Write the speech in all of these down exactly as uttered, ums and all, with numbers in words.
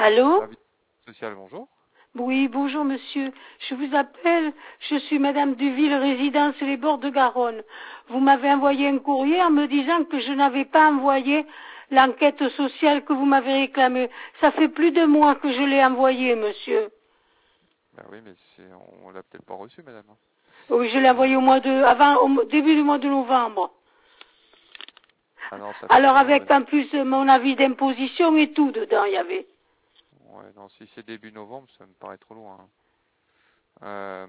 Allô? Service social, bonjour. Oui, bonjour monsieur. Je vous appelle, je suis madame Duville, résidence Les Bords de Garonne. Vous m'avez envoyé un courrier en me disant que je n'avais pas envoyé l'enquête sociale que vous m'avez réclamée. Ça fait plus de mois que je l'ai envoyé, monsieur. Ben oui, mais c'est, on, on l'a peut-être pas reçu, madame. Oui, je l'ai envoyé au mois de, avant, au début du mois de novembre. Ah non, ça fait Alors trop loin, avec madame. en plus mon avis d'imposition et tout dedans, il y avait. Ouais, non, si c'est début novembre, ça me paraît trop loin. Hein. Euh...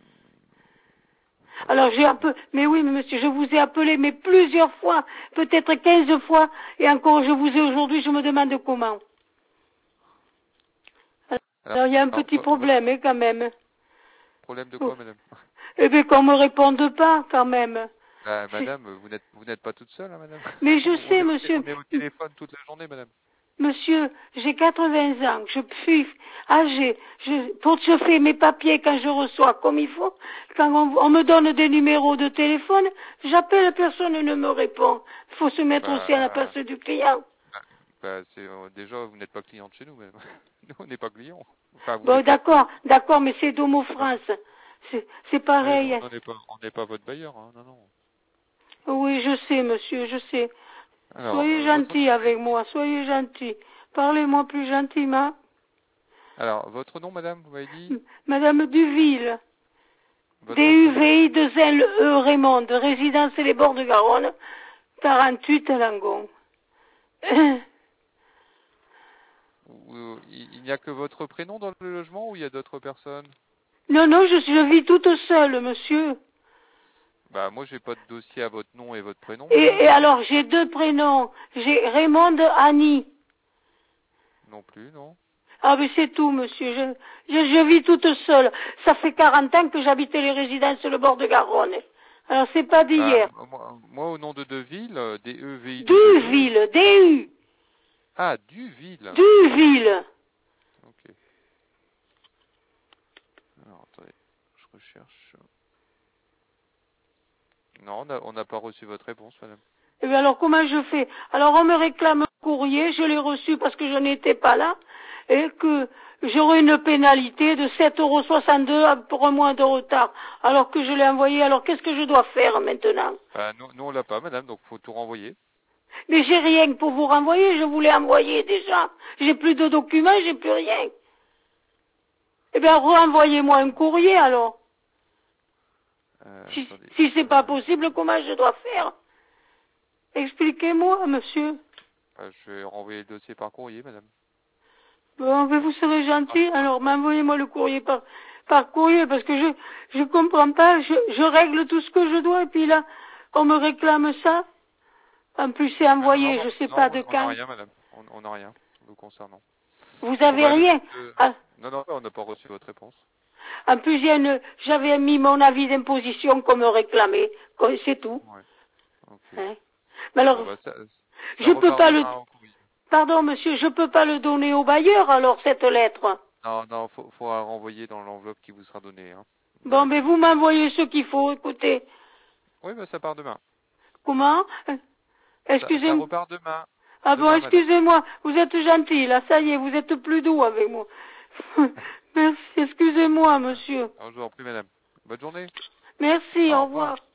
Alors j'ai appelé, mais oui, mais monsieur, je vous ai appelé, mais plusieurs fois, peut-être quinze fois, et encore je vous ai aujourd'hui, je me demande comment. Alors, Alors il y a un alors, petit vo- problème, hein, quand même. problème de Oh. quoi, madame? Eh bien, qu'on me réponde pas, quand même. Bah, C'est- madame, vous n'êtes vous n'êtes pas toute seule, hein, madame. Mais je On sais, est, au té- monsieur, on est au téléphone toute la journée, madame. monsieur, j'ai quatre-vingts ans, je suis âgée, je, pour que je fais mes papiers quand je reçois comme il faut, quand on, on me donne des numéros de téléphone, j'appelle, personne ne me répond. Il faut se mettre aussi à la Bah, place du client. bah, bah, c'est euh, déjà vous n'êtes pas cliente chez nous, madame. Nous, on n'est pas clients. Enfin, vous Bon, l'êtes. d'accord, d'accord, mais c'est Domo Ah, France. C'est c'est oui, mais pareil. on n'est pas on n'est pas votre bailleur, hein, non, non. Oui, je sais, monsieur, je sais. Alors, Soyez euh, votre nom, gentil vous m'avez avec dit. moi, soyez gentil. Parlez-moi plus gentiment. Alors, votre nom, madame, vous m'avez dit. Madame Duville, Votre prénom. D U V I deux L E Raymond, résidence Les Bords de Garonne, quarante-huit Langon. Ou- Il il n'y a que votre prénom dans le logement ou il y a d'autres personnes? Non, non, je, je vis toute seule, monsieur. Bah, moi, j'ai pas de dossier à votre nom et votre prénom, Et, madame. et alors, j'ai deux prénoms. J'ai Raymond Annie. Non plus, non. Ah, mais c'est tout, monsieur. Je, je, je vis toute seule. Ça fait quarante ans que j'habitais les résidences sur le bord de Garonne. Alors, c'est pas Bah, d'hier. moi, moi, au nom de Deville, euh, D E V I deux L E. Duville, D U. Ah, Duville. Duville. Ok. Alors, attendez, je recherche. Non, on n'a on n'a pas reçu votre réponse, madame. Et bien alors, comment je fais? Alors, on me réclame un courrier, je l'ai reçu parce que je n'étais pas là, et que j'aurai une pénalité de sept euros soixante-deux pour un mois de retard, alors que je l'ai envoyé. Alors, qu'est-ce que je dois faire maintenant? Bah, nous, nous on l'a pas, madame, donc faut tout renvoyer. Mais j'ai rien pour vous renvoyer, je vous l'ai envoyé déjà. J'ai plus de documents, j'ai plus rien. Eh bien, renvoyez-moi un courrier alors. Euh, Si, attendez. si c'est pas Euh, possible, comment je dois faire? Expliquez-moi, monsieur. bah, je vais renvoyer le dossier par courrier, madame. Bon, mais vous serez Ah, gentil, ah, alors m'envoyez-moi le courrier par, par courrier, parce que je je comprends pas, je, je règle tout ce que je dois, et puis là, on me réclame ça. En plus, c'est ah, non, envoyé, non, je sais pas non, de on n'a quand. rien, madame. On on n'a rien, nous concernant. Vous Bon, avez bah, le, rien. le- Ah, non, non, on n'a pas reçu votre réponse. en plus, il y a une- j'avais mis mon avis d'imposition qu'on me réclamait, quoi, c'est tout. Ouais, ok. Hein. Mais Bon, alors, bah, ça, ça je peux repart pas le, demain en courrier. pardon monsieur, je peux pas le donner au bailleur alors, cette lettre. Non, non, faut, faudra renvoyer dans l'enveloppe qui vous sera donnée, hein, Bon, mais madame. vous m'envoyez ce qu'il faut, écoutez. Oui, bah, ça part demain. Comment? Ça, ça Excusez-moi. repart demain. Ah bon, Demain, madame. excusez-moi, vous êtes gentil, là, ça y est, vous êtes plus doux avec moi. Merci, excusez-moi, monsieur. Alors, je vous en prie, madame. Bonne journée. Merci, Au au revoir. revoir.